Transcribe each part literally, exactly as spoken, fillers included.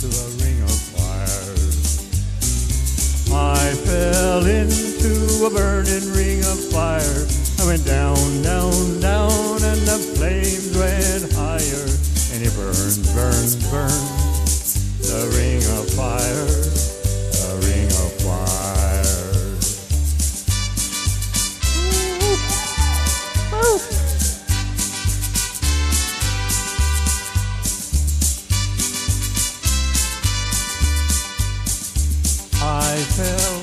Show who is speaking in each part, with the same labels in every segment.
Speaker 1: to a ring of fire. I fell into a burning ring of fire. I went down, down, down, and the flames went higher. And it burns, burns, burns, the ring of fire, the ring of fire. Ooh. Ooh. I fell,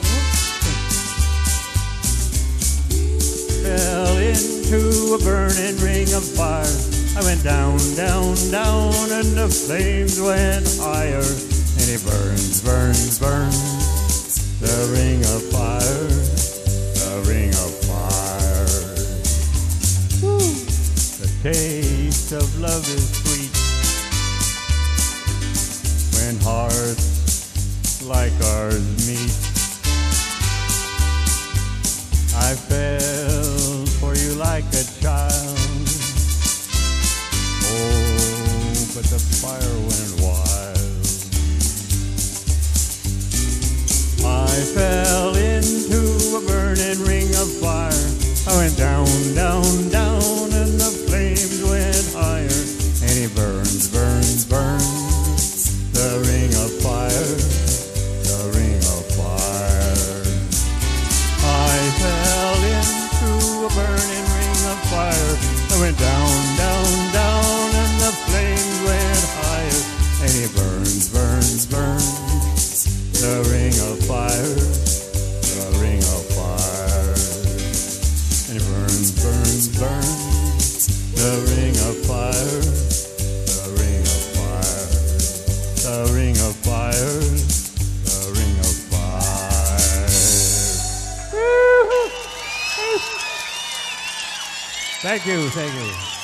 Speaker 1: fell into a burning ring of fire. I went down, down, down, and the flames went higher. And it burns, burns, burns, the ring of fire, the ring of fire. Woo. The taste of love is sweet when hearts like ours meet. I fell for you like a child. Oh, but the fire went wild. I fell into a burning ring of fire. I went down, down, down, and the flames went higher. And it burns, burns, burns, the ring of fire, the ring of fire. I fell into a burning ring of fire. I went down, down, down, and the flames went higher. And it burns, burns, burns, the ring of fire, the ring of fire. And it burns, burns, burns, the ring of fire, the ring of fire, the ring of fire, the ring of fire. Thank you, thank you.